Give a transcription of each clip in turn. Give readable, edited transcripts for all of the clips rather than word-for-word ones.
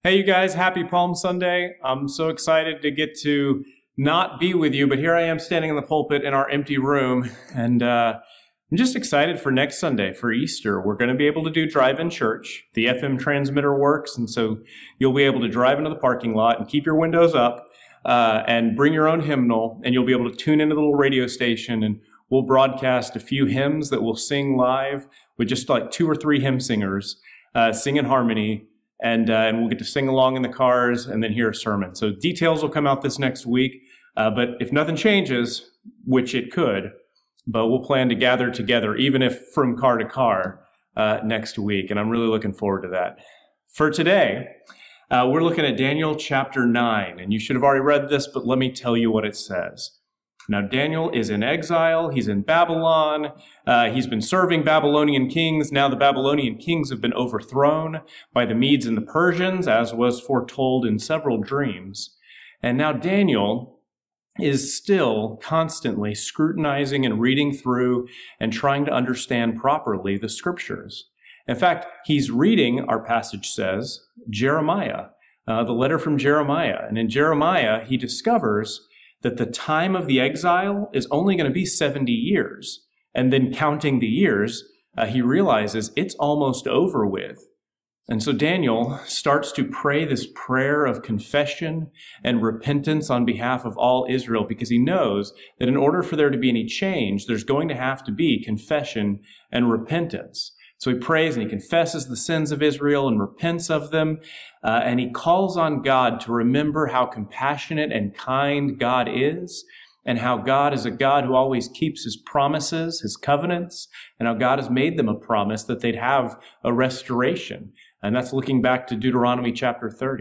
Hey, you guys, happy Palm Sunday. I'm so excited to get to not be with you, but here I am standing in the pulpit in our empty room, and I'm just excited for next Sunday, for Easter. We're going to be able to do drive-in church. The FM transmitter works, and so you'll be able to drive into the parking lot and keep your windows up and bring your own hymnal, and you'll be able to tune into the little radio station, and we'll broadcast a few hymns that we'll sing live with just like 2 or 3 hymn singers sing in harmony. And we'll get to sing along in the cars and then hear a sermon. So details will come out this next week. But if nothing changes, which it could, but we'll plan to gather together, even if from car to car, next week. And I'm really looking forward to that. For today, we're looking at Daniel chapter 9. And you should have already read this, but let me tell you what it says. Now, Daniel is in exile. He's in Babylon. He's been serving Babylonian kings. Now the Babylonian kings have been overthrown by the Medes and the Persians, as was foretold in several dreams. And now Daniel is still constantly scrutinizing and reading through and trying to understand properly the scriptures. In fact, he's reading, our passage says, Jeremiah, the letter from Jeremiah. And in Jeremiah, he discovers that the time of the exile is only going to be 70 years. And then counting the years, he realizes it's almost over with. And so Daniel starts to pray this prayer of confession and repentance on behalf of all Israel, because he knows that in order for there to be any change, there's going to have to be confession and repentance. So he prays and he confesses the sins of Israel and repents of them. And he calls on God to remember how compassionate and kind God is, and how God is a God who always keeps his promises, his covenants, and how God has made them a promise that they'd have a restoration. And that's looking back to Deuteronomy chapter 30.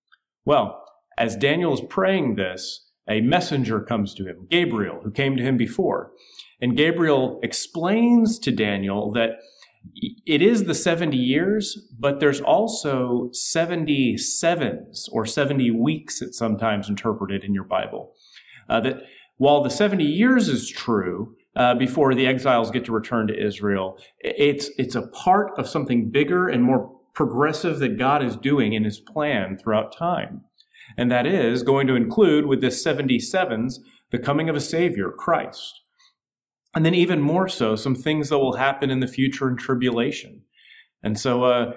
Well, as Daniel is praying this, a messenger comes to him, Gabriel, who came to him before. And Gabriel explains to Daniel that it is the 70 years, but there's also 77s or 70 weeks, it's sometimes interpreted in your Bible. That while the 70 years is true, before the exiles get to return to Israel, it's a part of something bigger and more progressive that God is doing in his plan throughout time. And that is going to include, with this 77s, the coming of a Savior, Christ. And then even more so, some things that will happen in the future in tribulation. And so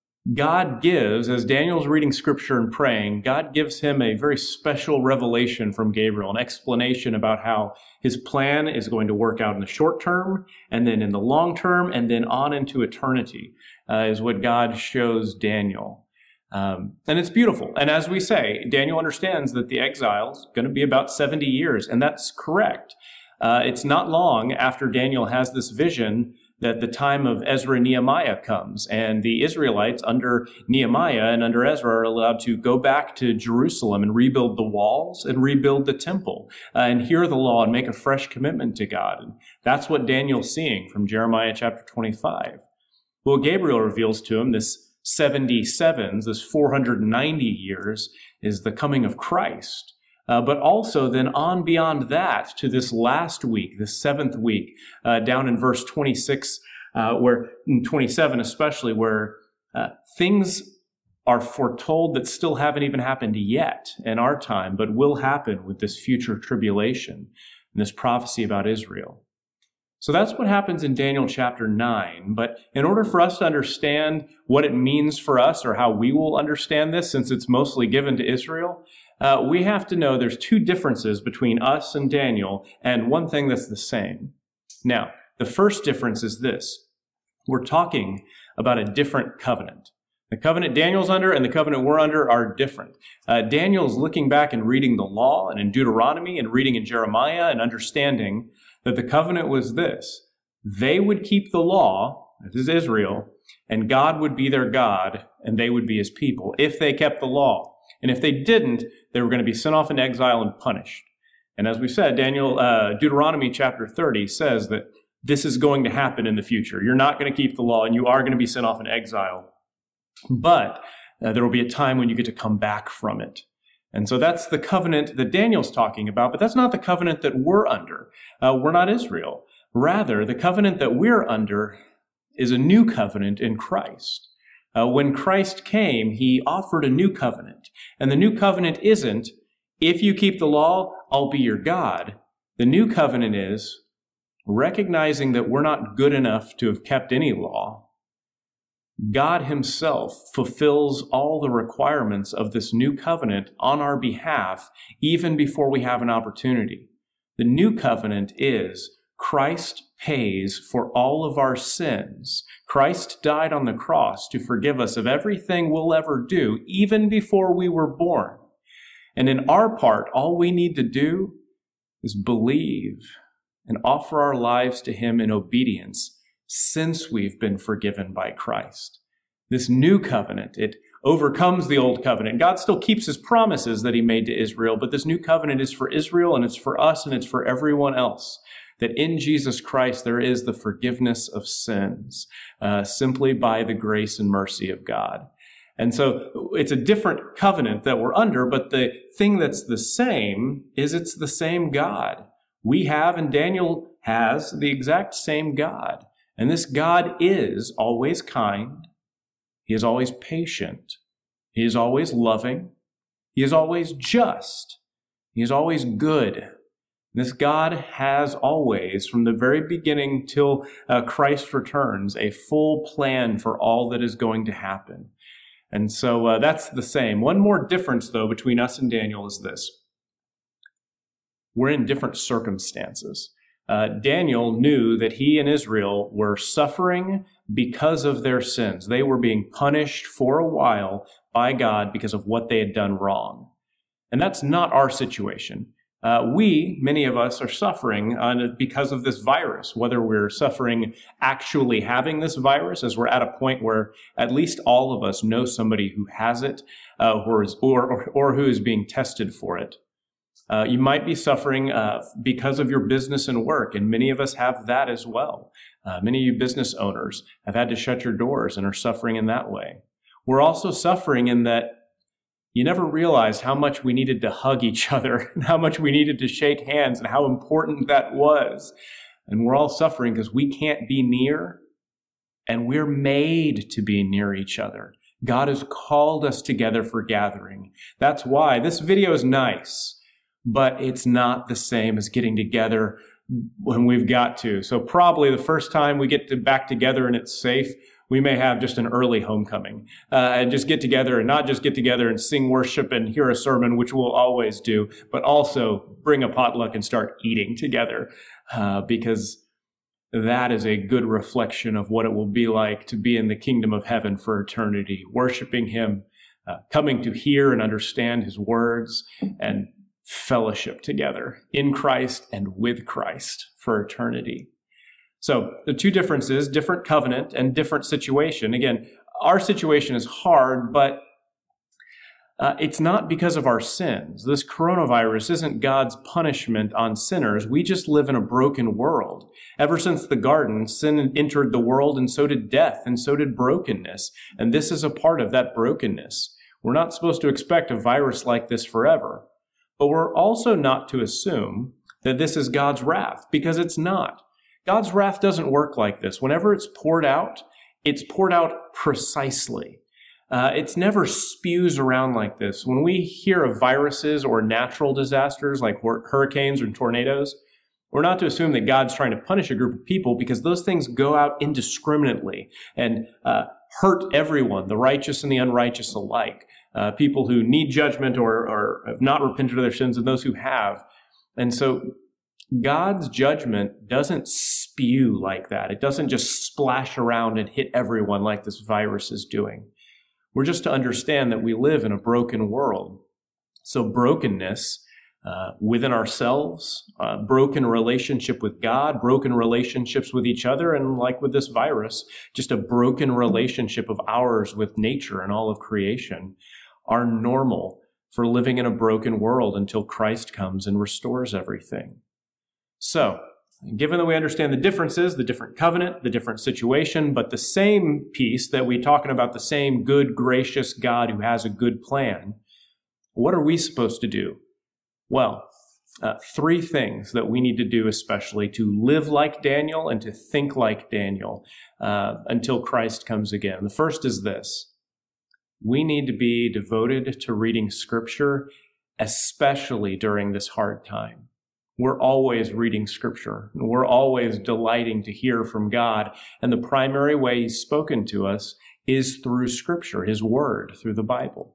God gives, as Daniel's reading scripture and praying, God gives him a very special revelation from Gabriel, an explanation about how his plan is going to work out in the short term, and then in the long term, and then on into eternity, is what God shows Daniel. And it's beautiful. And as we say, Daniel understands that the exile is going to be about 70 years, and that's correct. It's not long after Daniel has this vision that the time of Ezra and Nehemiah comes, and the Israelites under Nehemiah and under Ezra are allowed to go back to Jerusalem and rebuild the walls and rebuild the temple and hear the law and make a fresh commitment to God. And that's what Daniel's seeing from Jeremiah chapter 25. Well, Gabriel reveals to him this 77s, this 490 years, is the coming of Christ. But also then on beyond that to this last week, the 7th week, down in verse 26, where in 27 especially, where things are foretold that still haven't even happened yet in our time, but will happen with this future tribulation and this prophecy about Israel. So that's what happens in Daniel chapter 9. But in order for us to understand what it means for us, or how we will understand this, since it's mostly given to Israel, we have to know there's 2 differences between us and Daniel, and one thing that's the same. Now, the first difference is this. We're talking about a different covenant. The covenant Daniel's under and the covenant we're under are different. Daniel's looking back and reading the law and in Deuteronomy and reading in Jeremiah and understanding that the covenant was this. They would keep the law, that is Israel, and God would be their God, and they would be his people, if they kept the law. And if they didn't, they were going to be sent off in exile and punished. And as we said, Deuteronomy chapter 30 says that this is going to happen in the future. You're not going to keep the law, and you are going to be sent off in exile. But there will be a time when you get to come back from it. And so that's the covenant that Daniel's talking about, but that's not the covenant that we're under. We're not Israel. Rather, the covenant that we're under is a new covenant in Christ. When Christ came, he offered a new covenant. And the new covenant isn't, if you keep the law, I'll be your God. The new covenant is recognizing that we're not good enough to have kept any law. God himself fulfills all the requirements of this new covenant on our behalf, even before we have an opportunity. The new covenant is Christ pays for all of our sins. Christ died on the cross to forgive us of everything we'll ever do, even before we were born. And in our part, all we need to do is believe and offer our lives to him in obedience, since we've been forgiven by Christ. This new covenant, it overcomes the old covenant. God still keeps his promises that he made to Israel, but this new covenant is for Israel, and it's for us, and it's for everyone else. That in Jesus Christ there is the forgiveness of sins, simply by the grace and mercy of God. And so it's a different covenant that we're under, but the thing that's the same is it's the same God. We have, and Daniel has, the exact same God. And this God is always kind. He is always patient. He is always loving. He is always just. He is always good. This God has always, from the very beginning till Christ returns, a full plan for all that is going to happen. And so that's the same. One more difference, though, between us and Daniel is this. We're in different circumstances. Daniel knew that he and Israel were suffering because of their sins. They were being punished for a while by God because of what they had done wrong. And that's not our situation. Many of us, are suffering because of this virus, whether we're suffering actually having this virus, as we're at a point where at least all of us know somebody who has it, or who is being tested for it. You might be suffering because of your business and work, and many of us have that as well. Many of you business owners have had to shut your doors and are suffering in that way. We're also suffering in that you never realized how much we needed to hug each other, and how much we needed to shake hands, and how important that was. And we're all suffering because we can't be near, and we're made to be near each other. God has called us together for gathering. That's why this video is nice, but it's not the same as getting together when we've got to. So probably the first time we get back together and it's safe, we may have just an early homecoming and just get together, and not just get together and sing worship and hear a sermon, which we'll always do, but also bring a potluck and start eating together, because that is a good reflection of what it will be like to be in the kingdom of heaven for eternity, worshiping him, coming to hear and understand his words, and fellowship together in Christ and with Christ for eternity. So the two differences, different covenant and different situation. Again, our situation is hard, but it's not because of our sins. This coronavirus isn't God's punishment on sinners. We just live in a broken world. Ever since the garden, sin entered the world, and so did death, and so did brokenness. And this is a part of that brokenness. We're not supposed to expect a virus like this forever. But we're also not to assume that this is God's wrath, because it's not. God's wrath doesn't work like this. Whenever it's poured out precisely. It's never spews around like this. When we hear of viruses or natural disasters like hurricanes or tornadoes, we're not to assume that God's trying to punish a group of people, because those things go out indiscriminately and hurt everyone, the righteous and the unrighteous alike. People who need judgment or have not repented of their sins, and those who have. And so God's judgment doesn't spew like that. It doesn't just splash around and hit everyone like this virus is doing. We're just to understand that we live in a broken world. So brokenness within ourselves, broken relationship with God, broken relationships with each other, and like with this virus, just a broken relationship of ours with nature and all of creation are normal for living in a broken world until Christ comes and restores everything. So, given that we understand the differences, the different covenant, the different situation, but the same piece that we're talking about, the same good, gracious God who has a good plan, what are we supposed to do? Well, three things that we need to do, especially to live like Daniel and to think like Daniel until Christ comes again. The first is this: we need to be devoted to reading Scripture, especially during this hard time. We're always reading Scripture. We're always delighting to hear from God. And the primary way He's spoken to us is through Scripture, His Word, through the Bible.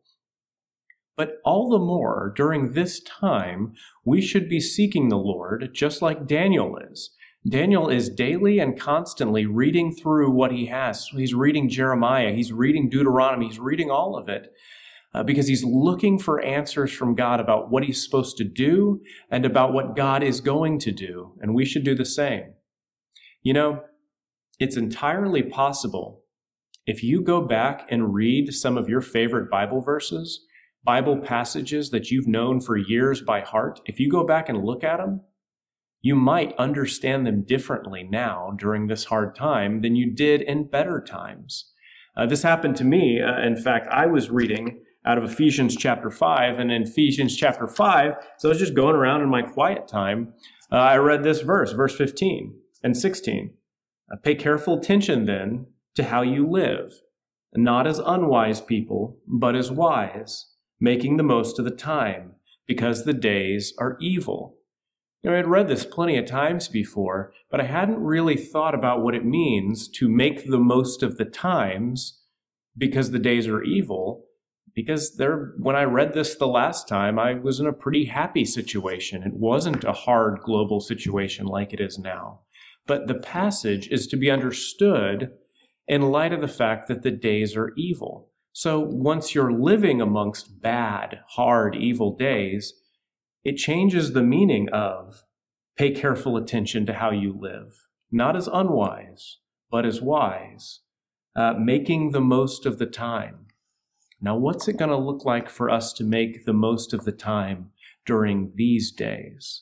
But all the more, during this time, we should be seeking the Lord just like Daniel is. Daniel is daily and constantly reading through what he has. He's reading Jeremiah, he's reading Deuteronomy, he's reading all of it because he's looking for answers from God about what he's supposed to do and about what God is going to do. And we should do the same. You know, it's entirely possible if you go back and read some of your favorite Bible verses, Bible passages that you've known for years by heart, if you go back and look at them, you might understand them differently now during this hard time than you did in better times. This happened to me. In fact, I was reading out of Ephesians chapter 5, and in Ephesians chapter 5, so I was just going around in my quiet time, I read this verse 15 and 16. Pay careful attention then to how you live, not as unwise people, but as wise, making the most of the time, because the days are evil. You know, I'd read this plenty of times before, but I hadn't really thought about what it means to make the most of the times because the days are evil. Because when I read this the last time, I was in a pretty happy situation. It wasn't a hard global situation like it is now. But the passage is to be understood in light of the fact that the days are evil. So once you're living amongst bad, hard, evil days, it changes the meaning of pay careful attention to how you live, not as unwise, but as wise, making the most of the time. Now, what's it going to look like for us to make the most of the time during these days?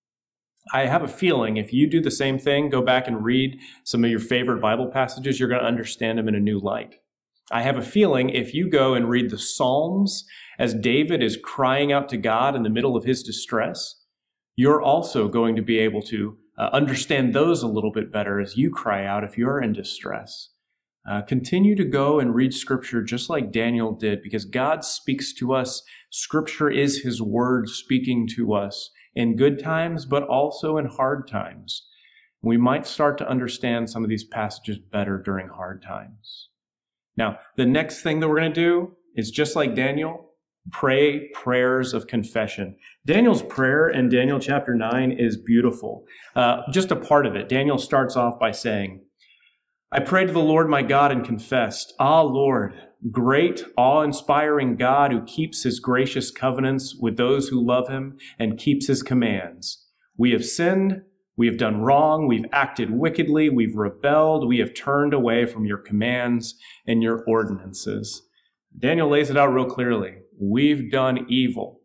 I have a feeling if you do the same thing, go back and read some of your favorite Bible passages, you're going to understand them in a new light. I have a feeling if you go and read the Psalms as David is crying out to God in the middle of his distress, you're also going to be able to understand those a little bit better as you cry out if you're in distress. Continue to go and read Scripture just like Daniel did, because God speaks to us. Scripture is His Word speaking to us in good times, but also in hard times. We might start to understand some of these passages better during hard times. Now, the next thing that we're going to do is just like Daniel, pray prayers of confession. Daniel's prayer in Daniel chapter 9 is beautiful. Just a part of it. Daniel starts off by saying, I prayed to the Lord my God and confessed, Ah, Lord, great, awe-inspiring God who keeps His gracious covenants with those who love Him and keeps His commands. We have sinned. We have done wrong, we've acted wickedly, we've rebelled, we have turned away from your commands and your ordinances. Daniel lays it out real clearly. We've done evil.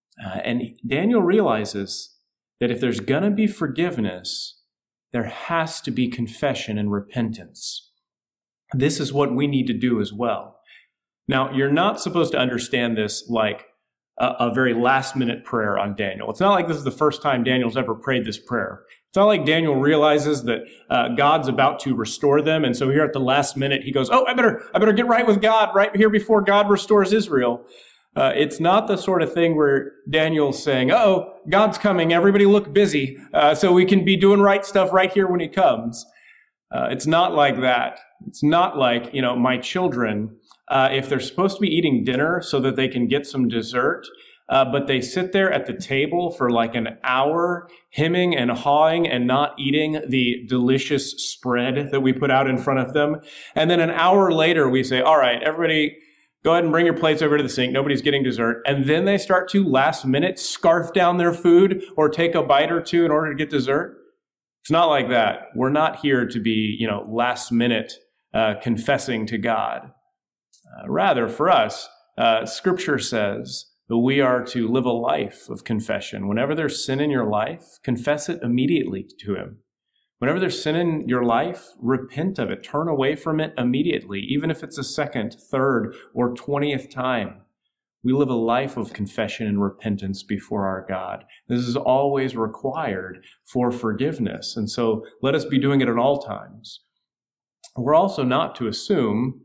And Daniel realizes that if there's going to be forgiveness, there has to be confession and repentance. This is what we need to do as well. Now, you're not supposed to understand this like a very last-minute prayer on Daniel. It's not like this is the first time Daniel's ever prayed this prayer. It's not like Daniel realizes that God's about to restore them, and so here at the last minute he goes, "Oh, I better get right with God right here before God restores Israel." It's not the sort of thing where Daniel's saying, "Oh, God's coming. Everybody look busy, so we can be doing right stuff right here when He comes." It's not like that. It's not like, my children. If they're supposed to be eating dinner so that they can get some dessert, but they sit there at the table for like an hour, hemming and hawing and not eating the delicious spread that we put out in front of them. And then an hour later, we say, all right, everybody, go ahead and bring your plates over to the sink. Nobody's getting dessert. And then they start to last minute scarf down their food or take a bite or two in order to get dessert. It's not like that. We're not here to be, last minute confessing to God. Rather, for us, Scripture says that we are to live a life of confession. Whenever there's sin in your life, confess it immediately to Him. Whenever there's sin in your life, repent of it. Turn away from it immediately, even if it's a second, third, or 20th time. We live a life of confession and repentance before our God. This is always required for forgiveness. And so let us be doing it at all times. We're also not to assume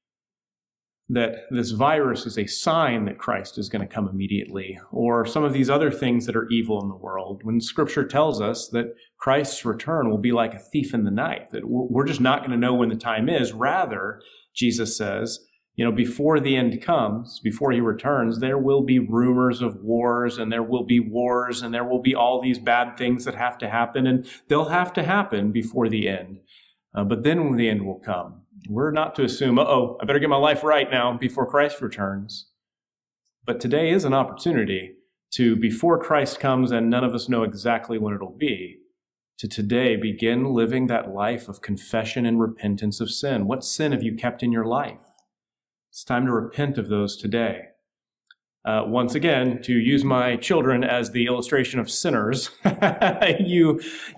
that this virus is a sign that Christ is going to come immediately, or some of these other things that are evil in the world, when Scripture tells us that Christ's return will be like a thief in the night, that we're just not going to know when the time is. Rather, Jesus says, before the end comes, before he returns, there will be rumors of wars, and there will be wars, and there will be all these bad things that have to happen, and they'll have to happen before the end. But then when the end will come, we're not to assume, I better get my life right now before Christ returns. But today is an opportunity to, before Christ comes and none of us know exactly when it'll be, to today begin living that life of confession and repentance of sin. What sin have you kept in your life? It's time to repent of those today. Once again, to use my children as the illustration of sinners, we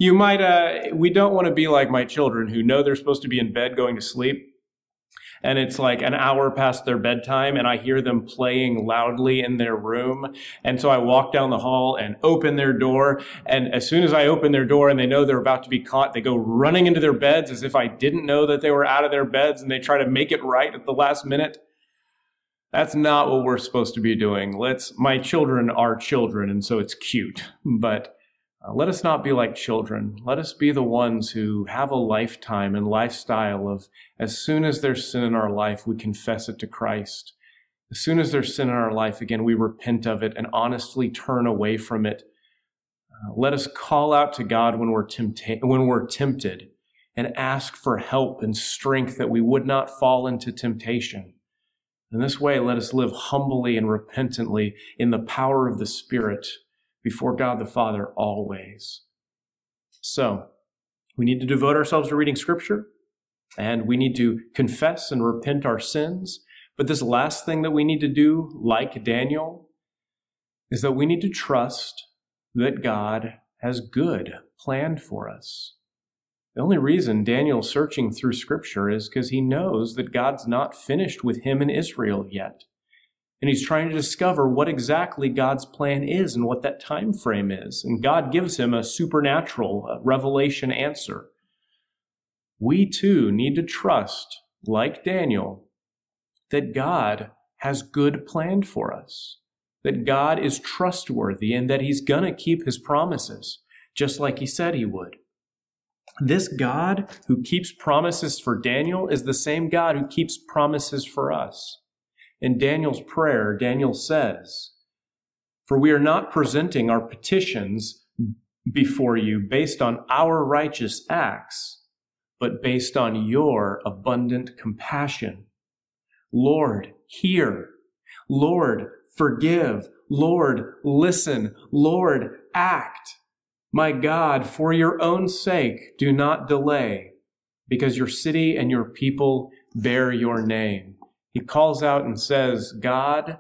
don't want to be like my children who know they're supposed to be in bed going to sleep, and it's like an hour past their bedtime, and I hear them playing loudly in their room, and so I walk down the hall and open their door, and as soon as I open their door and they know they're about to be caught, they go running into their beds as if I didn't know that they were out of their beds, and they try to make it right at the last minute. That's not what we're supposed to be doing. My children are children, and so it's cute. But let us not be like children. Let us be the ones who have a lifetime and lifestyle of, as soon as there's sin in our life, we confess it to Christ. As soon as there's sin in our life, again, we repent of it and honestly turn away from it. Let us call out to God when we're tempted and ask for help and strength that we would not fall into temptation. In this way, let us live humbly and repentantly in the power of the Spirit before God the Father always. So, we need to devote ourselves to reading Scripture, and we need to confess and repent our sins. But this last thing that we need to do, like Daniel, is that we need to trust that God has good planned for us. The only reason Daniel's searching through Scripture is because he knows that God's not finished with him in Israel yet. And he's trying to discover what exactly God's plan is and what that time frame is. And God gives him a supernatural revelation answer. We too need to trust, like Daniel, that God has good planned for us, that God is trustworthy and that he's going to keep his promises, just like he said he would. This God who keeps promises for Daniel is the same God who keeps promises for us. In Daniel's prayer, Daniel says, "For we are not presenting our petitions before you based on our righteous acts, but based on your abundant compassion. Lord, hear. Lord, forgive. Lord, listen. Lord, act. My God, for your own sake, do not delay, because your city and your people bear your name." He calls out and says, God,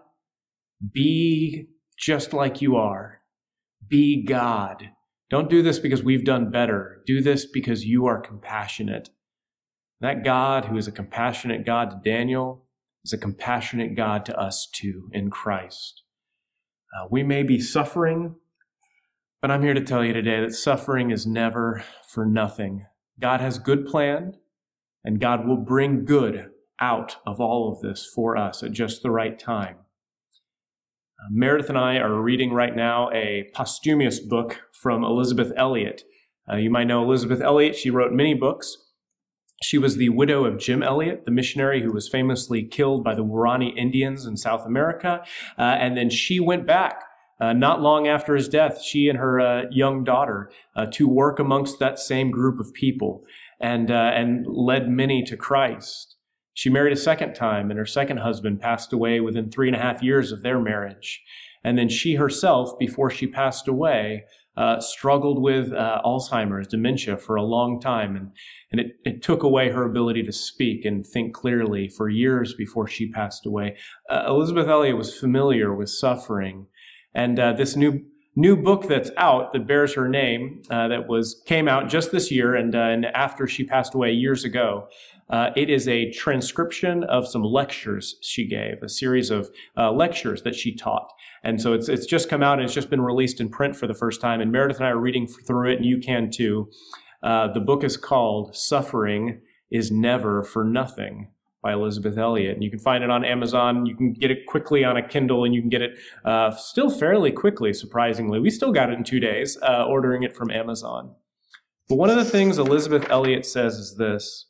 be just like you are. Be God. Don't do this because we've done better. Do this because you are compassionate. That God who is a compassionate God to Daniel is a compassionate God to us too in Christ. We may be suffering, but I'm here to tell you today that suffering is never for nothing. God has good planned, and God will bring good out of all of this for us at just the right time. Meredith and I are reading right now a posthumous book from Elisabeth Elliot. You might know Elisabeth Elliot. She wrote many books. She was the widow of Jim Elliot, the missionary who was famously killed by the Waorani Indians in South America. And then she went back not long after his death, she and her young daughter, to work amongst that same group of people and led many to Christ. She married a second time, and her second husband passed away within 3.5 years of their marriage. And then she herself, before she passed away, struggled with Alzheimer's, dementia for a long time. And it took away her ability to speak and think clearly for years before she passed away. Elisabeth Elliot was familiar with suffering. And this new new book that's out that bears her name, came out just this year and after she passed away years ago. It is a transcription of some lectures she gave, a series of lectures that she taught. And so it's just come out and it's just been released in print for the first time. And Meredith and I are reading through it, and you can too. The book is called Suffering is Never for Nothing by Elisabeth Elliot. And you can find it on Amazon. You can get it quickly on a Kindle, and you can get it still fairly quickly, surprisingly. We still got it in 2 days, ordering it from Amazon. But one of the things Elisabeth Elliot says is this.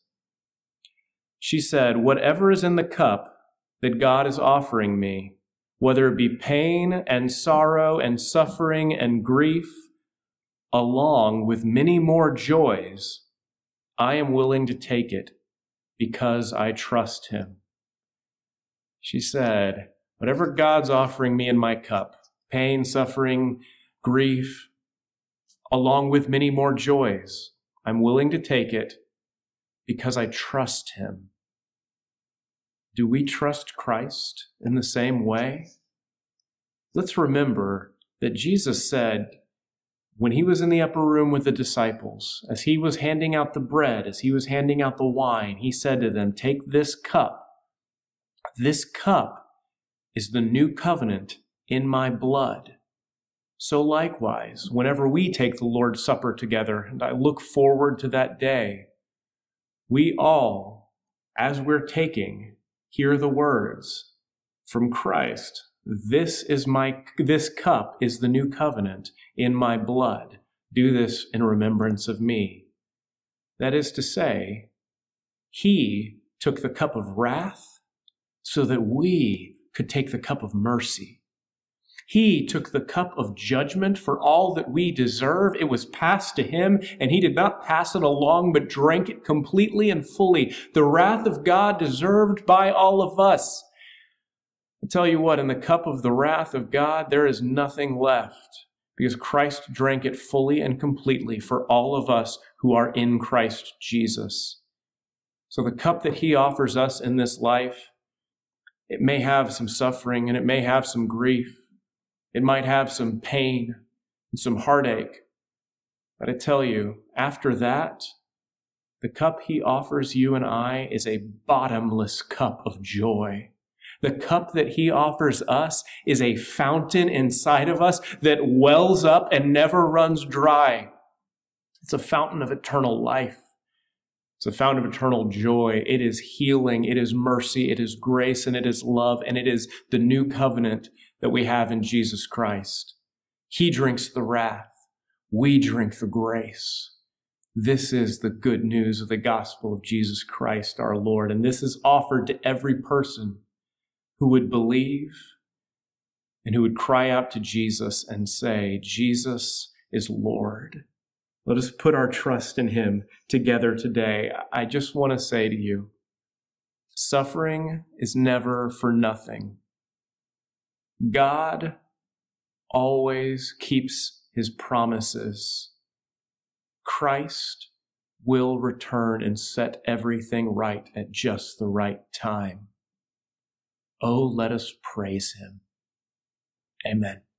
She said, "Whatever is in the cup that God is offering me, whether it be pain and sorrow and suffering and grief, along with many more joys, I am willing to take it because I trust him." She said, whatever God's offering me in my cup, pain, suffering, grief, along with many more joys, I'm willing to take it because I trust him. Do we trust Christ in the same way? Let's remember that Jesus said, when he was in the upper room with the disciples, as he was handing out the bread, as he was handing out the wine, he said to them, "Take this cup. This cup is the new covenant in my blood." So likewise, whenever we take the Lord's Supper together, and I look forward to that day, we all, as we're taking, hear the words from Christ. This cup is the new covenant in my blood. Do this in remembrance of me. That is to say, he took the cup of wrath so that we could take the cup of mercy. He took the cup of judgment for all that we deserve. It was passed to him, and he did not pass it along, but drank it completely and fully. The wrath of God deserved by all of us. I tell you what, in the cup of the wrath of God, there is nothing left, because Christ drank it fully and completely for all of us who are in Christ Jesus. So the cup that he offers us in this life, it may have some suffering and it may have some grief. It might have some pain and some heartache. But I tell you, after that, the cup he offers you and I is a bottomless cup of joy. The cup that he offers us is a fountain inside of us that wells up and never runs dry. It's a fountain of eternal life. It's a fountain of eternal joy. It is healing. It is mercy. It is grace, and it is love. And it is the new covenant that we have in Jesus Christ. He drinks the wrath. We drink the grace. This is the good news of the gospel of Jesus Christ, our Lord. And this is offered to every person who would believe and who would cry out to Jesus and say, "Jesus is Lord." Let us put our trust in him together today. I just want to say to you, suffering is never for nothing. God always keeps his promises. Christ will return and set everything right at just the right time. Oh, let us praise him. Amen.